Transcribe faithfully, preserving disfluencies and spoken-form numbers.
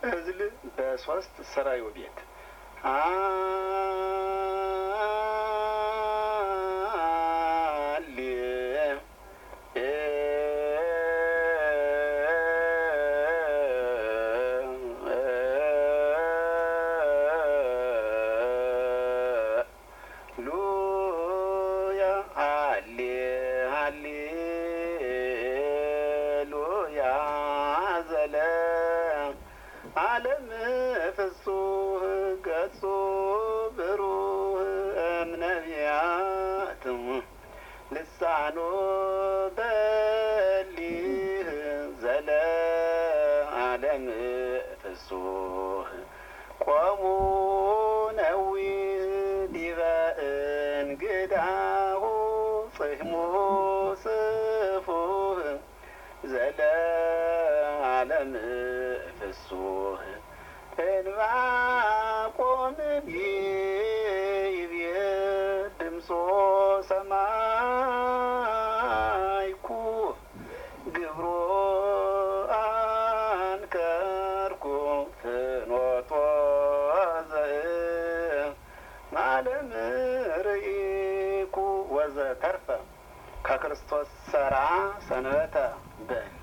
እዝል በሶስት ሰራዩ ቤት ዓለም ፍጹህ ገጹ ብሩህ እምነቢያት ልሳኑ በሊህ ዘለ ዓለም ፍጹህ ቆሙ ነዊህ ዲበ እንግዳሁ ጽሕሙ ስፉህ ዘለ ዓለም ፍጹህ እንባቆም ይቤ ድምፆ ሰማይኩ ግብሮ አንከርኩ ፍኖቶ ዘእምዓለም ርኢኩ ወዘተርፈ ከክርስቶስ ሠራ ሰንበተ በል